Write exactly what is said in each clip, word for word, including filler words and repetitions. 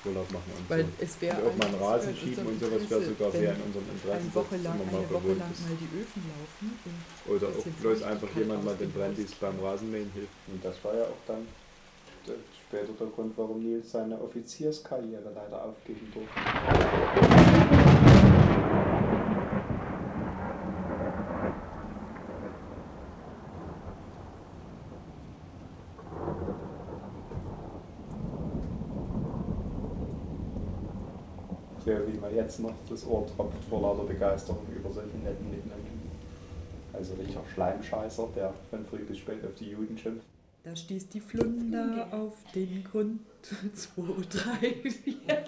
Urlaub machen und Weil so. es wäre Und auch mal einen Rasen in schieben unserem und sowas wäre Interesse, sogar wenn sehr in unserem Interesse. eine Woche dass lang, man mal eine Woche bewohnt lang ist. mal die Öfen laufen und Oder ein auch bisschen bloß einfach Feuchtigkeit jemand mal aus den dem Brandis Haus beim kriegen. Rasenmähen hilft. Und das war ja auch dann der, später der Grund, warum Nils seine Offizierskarriere leider aufgeben durfte. So wie man jetzt noch das Ohr tropft vor lauter Begeisterung über solche netten Mitmenschen. Also richtiger Schleimscheißer, der von früh bis spät auf die Juden schimpft. Da stieß die Flunder auf den Grund. zwei, drei, vier.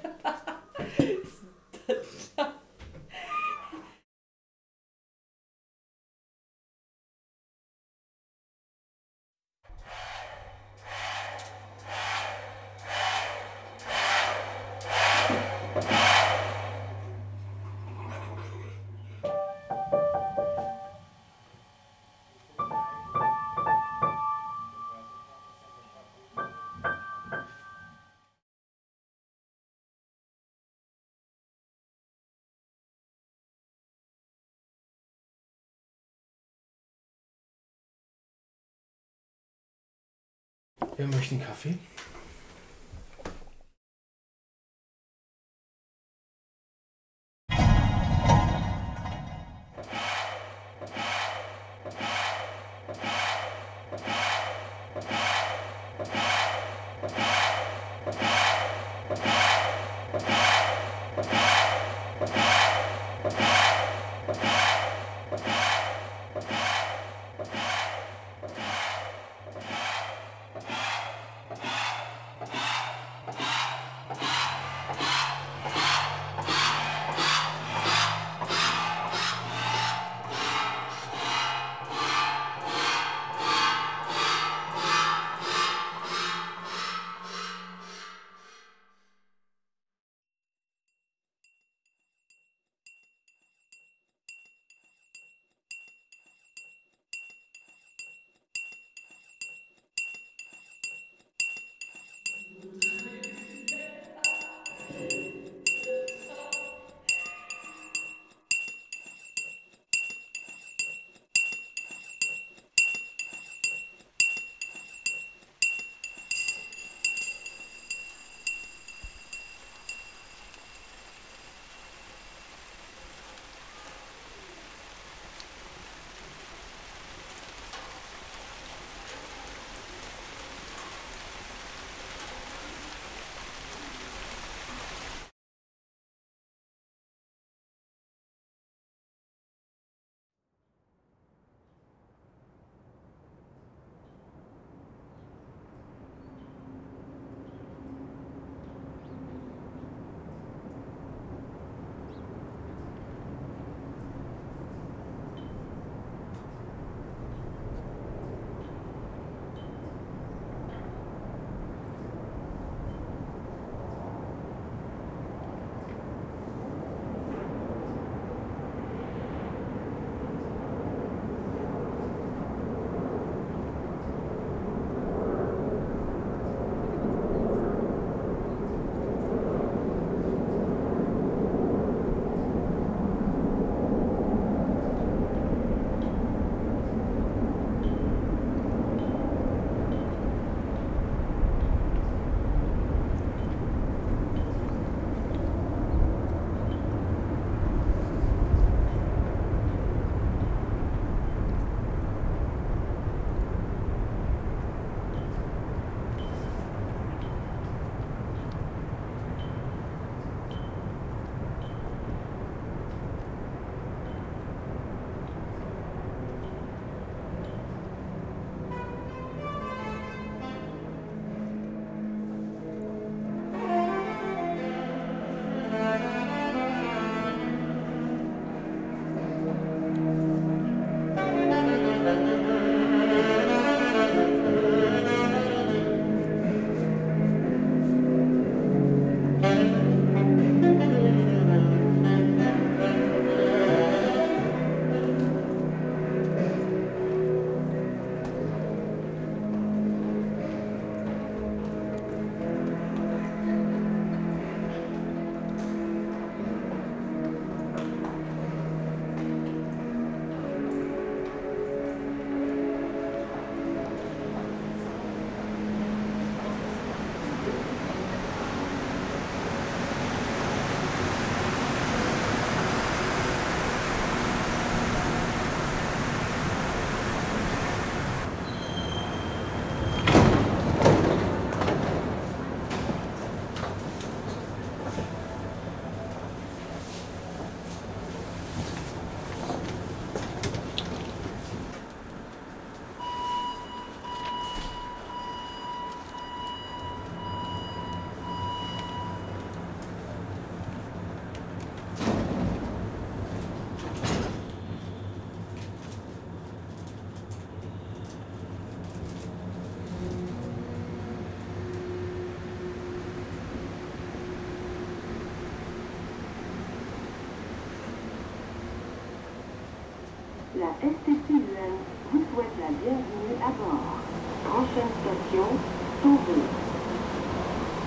Wer möchte einen Kaffee? La S T C U M vous souhaite la bienvenue à bord. Prochaine station, Sauvé.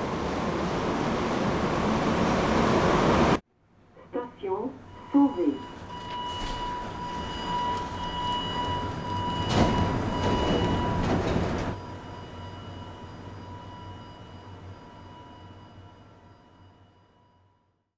Station, Sauvé.